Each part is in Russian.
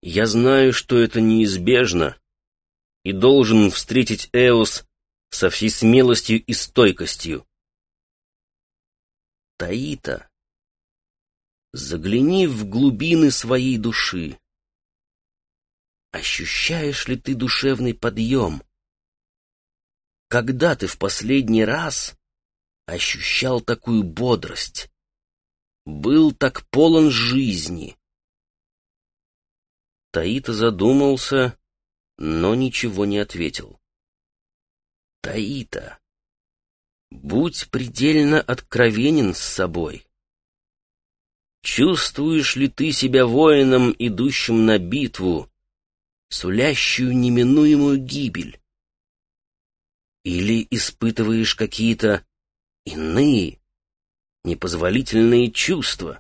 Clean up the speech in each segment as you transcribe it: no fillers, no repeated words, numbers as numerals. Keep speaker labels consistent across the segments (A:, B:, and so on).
A: Я знаю, что это неизбежно, и должен встретить Эос со всей смелостью и стойкостью. Таита, загляни в глубины своей души. Ощущаешь ли ты душевный подъем? Когда ты в последний раз ощущал такую бодрость? Был так полон жизни? Таита задумался, но ничего не ответил. Таита, будь предельно откровенен с собой. Чувствуешь ли ты себя воином, идущим на битву, сулящую неминуемую гибель? Или испытываешь какие-то иные, непозволительные чувства?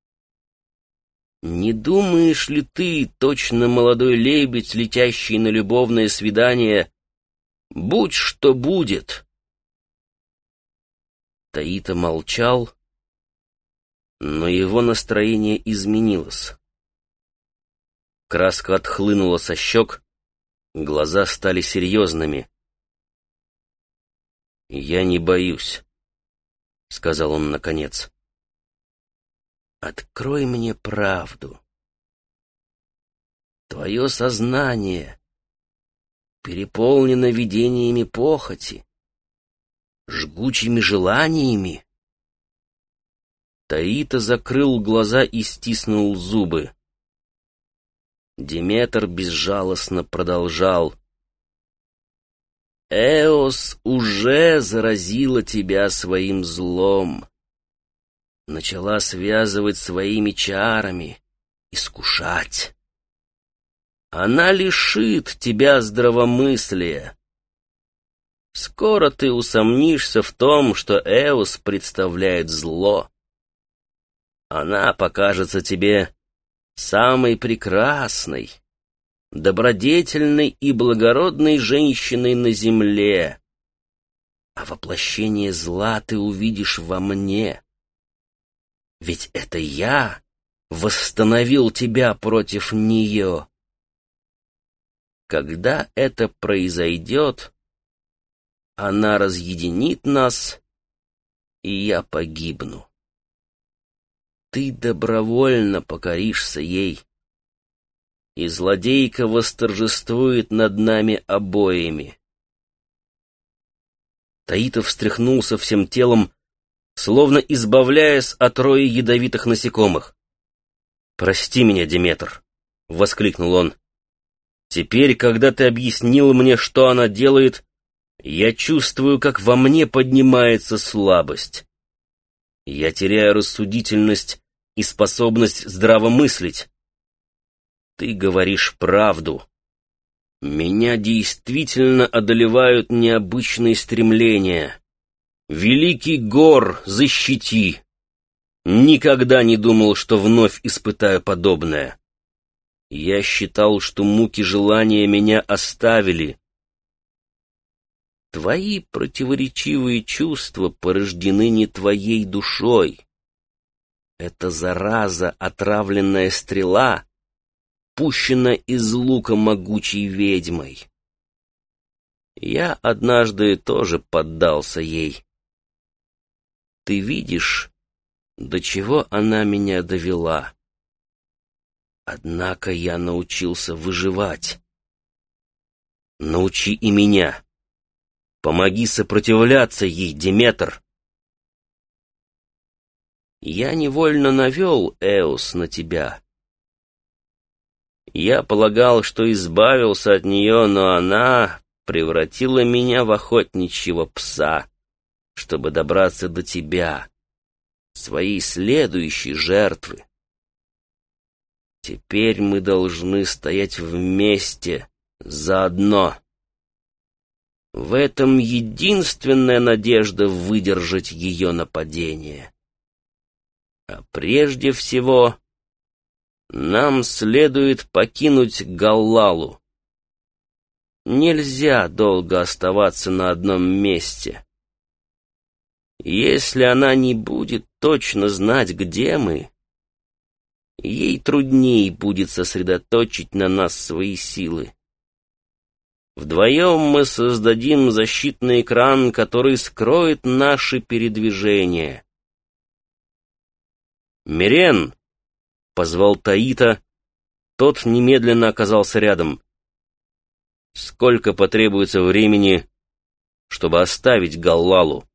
A: Не думаешь ли ты, точно молодой лебедь, летящий на любовное свидание, будь что будет? Таита молчал, но его настроение изменилось. Краска отхлынула со щек, глаза стали серьезными. «Я не боюсь», — сказал он наконец. «Открой мне правду. Твое сознание переполнено видениями похоти, жгучими желаниями». Таита закрыл глаза и стиснул зубы. Деметр безжалостно продолжал. «Эос уже заразила тебя своим злом. Начала связывать своими чарами, искушать. Она лишит тебя здравомыслия. Скоро ты усомнишься в том, что Эос представляет зло. Она покажется тебе самой прекрасной, добродетельной и благородной женщиной на земле, а воплощение зла ты увидишь во мне. Ведь это я восстановил тебя против нее. Когда это произойдет, она разъединит нас, и я погибну. Ты добровольно покоришься ей, и злодейка восторжествует над нами обоими». Таита встряхнулся всем телом, словно избавляясь от роя ядовитых насекомых. «Прости меня, Деметр», — воскликнул он. «Теперь, когда ты объяснил мне, что она делает, я чувствую, как во мне поднимается слабость. Я теряю рассудительность и способность здраво мыслить. Ты говоришь правду. Меня действительно одолевают необычные стремления. Великий Гор, защити! Никогда не думал, что вновь испытаю подобное. Я считал, что муки желания меня оставили. Твои противоречивые чувства порождены не твоей душой. Это зараза, отравленная стрела, пущена из лука могучей ведьмой. Я однажды тоже поддался ей. Ты видишь, до чего она меня довела. Однако я научился выживать. Научи и меня. Помоги сопротивляться ей, Деметр. Я невольно навел Эос на тебя. Я полагал, что избавился от нее, но она превратила меня в охотничьего пса, чтобы добраться до тебя, своей следующей жертвы. Теперь мы должны стоять вместе, заодно. В этом единственная надежда выдержать ее нападение. А прежде всего, нам следует покинуть Галлалу. Нельзя долго оставаться на одном месте. Если она не будет точно знать, где мы, ей трудней будет сосредоточить на нас свои силы. Вдвоем мы создадим защитный экран, который скроет наши передвижения. «Мирен!» — позвал Таита. Тот немедленно оказался рядом. «Сколько потребуется времени, чтобы оставить Галлалу?»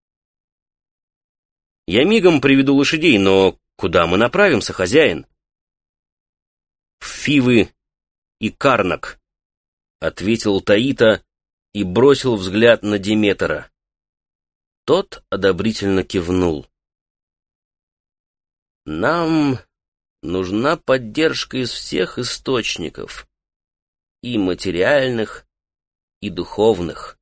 A: «Я мигом приведу лошадей, но куда мы направимся, хозяин?» «В Фивы и Карнак», — ответил Таита и бросил взгляд на Деметра. Тот одобрительно кивнул. «Нам нужна поддержка из всех источников, и материальных, и духовных.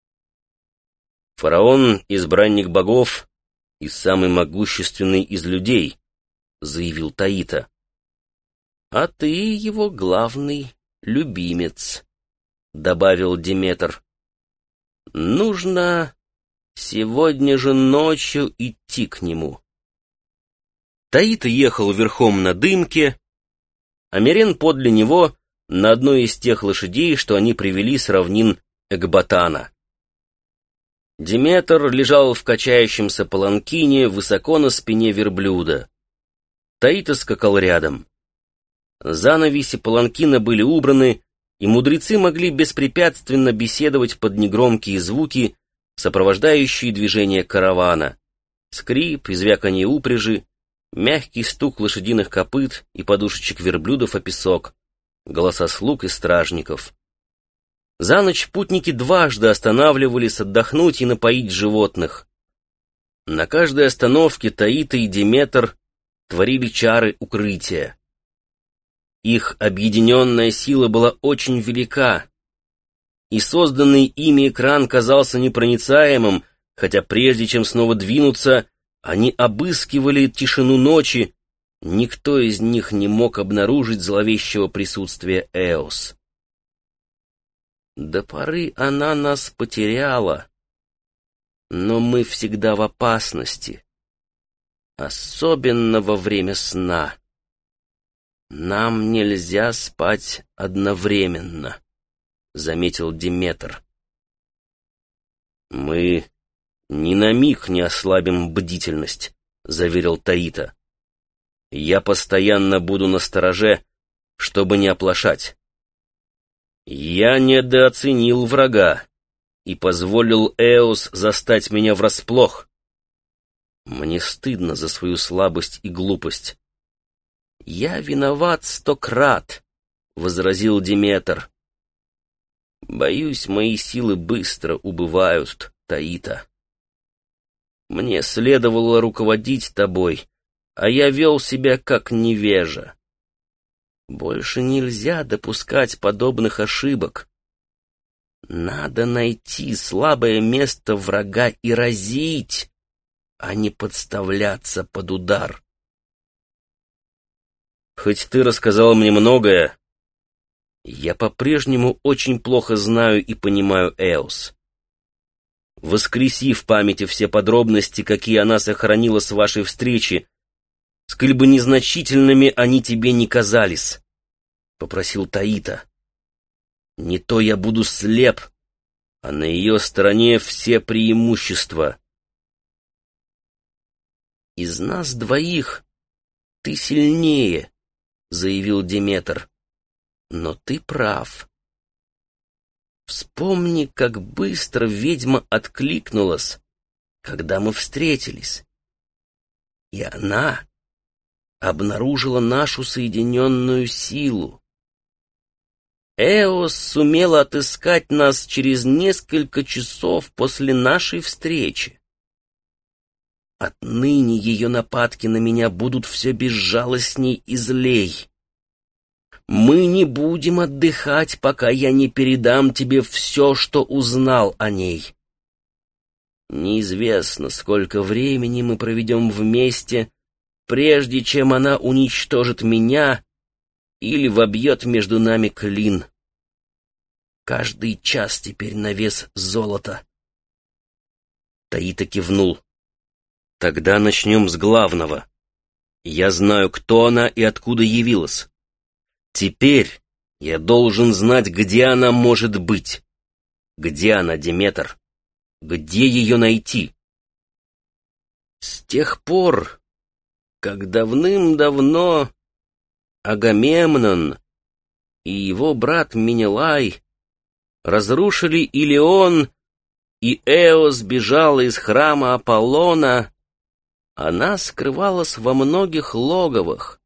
A: Фараон — избранник богов и самый могущественный из людей», — заявил Таита. «А ты его главный любимец», — добавил Деметр. «Нужно сегодня же ночью идти к нему». Таита ехал верхом на дымке, а Мирен подле него на одной из тех лошадей, что они привели с равнин Экбатана. Деметр лежал в качающемся паланкине высоко на спине верблюда. Таита скакал рядом. Занавеси паланкина были убраны, и мудрецы могли беспрепятственно беседовать под негромкие звуки, сопровождающие движение каравана. Скрип, звяканье упряжи, мягкий стук лошадиных копыт и подушечек верблюдов о песок, голоса слуг и стражников. За ночь путники дважды останавливались отдохнуть и напоить животных. На каждой остановке Таита и Деметр творили чары укрытия. Их объединенная сила была очень велика, и созданный ими экран казался непроницаемым, хотя прежде чем снова двинуться, они обыскивали тишину ночи, никто из них не мог обнаружить зловещего присутствия Эос. До поры она нас потеряла, но мы всегда в опасности, особенно во время сна. Нам нельзя спать одновременно, заметил Деметр. Мы ни на миг не ослабим бдительность, заверил Таита. Я постоянно буду настороже, чтобы не оплошать. Я недооценил врага и позволил Эос застать меня врасплох. Мне стыдно за свою слабость и глупость. «Я виноват 100 крат», — возразил Деметр. «Боюсь, мои силы быстро убывают, Таита. Мне следовало руководить тобой, а я вел себя как невежа. Больше нельзя допускать подобных ошибок. Надо найти слабое место врага и разить, а не подставляться под удар. Хоть ты рассказал мне многое, я по-прежнему очень плохо знаю и понимаю Эос. Воскреси в памяти все подробности, какие она сохранила с вашей встречи, сколь бы незначительными они тебе не казались, — попросил Таита. Не то я буду слеп, а на ее стороне все преимущества. Из нас двоих ты сильнее, — заявил Деметр. Но ты прав. Вспомни, как быстро ведьма откликнулась, когда мы встретились. И она обнаружила нашу соединенную силу. Эос сумела отыскать нас через несколько часов после нашей встречи. Отныне ее нападки на меня будут все безжалостней и злей. Мы не будем отдыхать, пока я не передам тебе все, что узнал о ней. Неизвестно, сколько времени мы проведем вместе, прежде чем она уничтожит меня или вобьет между нами клин. Каждый час теперь на вес золота. Таита кивнул. Тогда начнем с главного. Я знаю, кто она и откуда явилась. Теперь я должен знать, где она может быть. Где она, Деметр? Где ее найти? С тех пор, как давным-давно Агамемнон и его брат Менелай разрушили Илион, и Эос бежала из храма Аполлона, она скрывалась во многих логовах,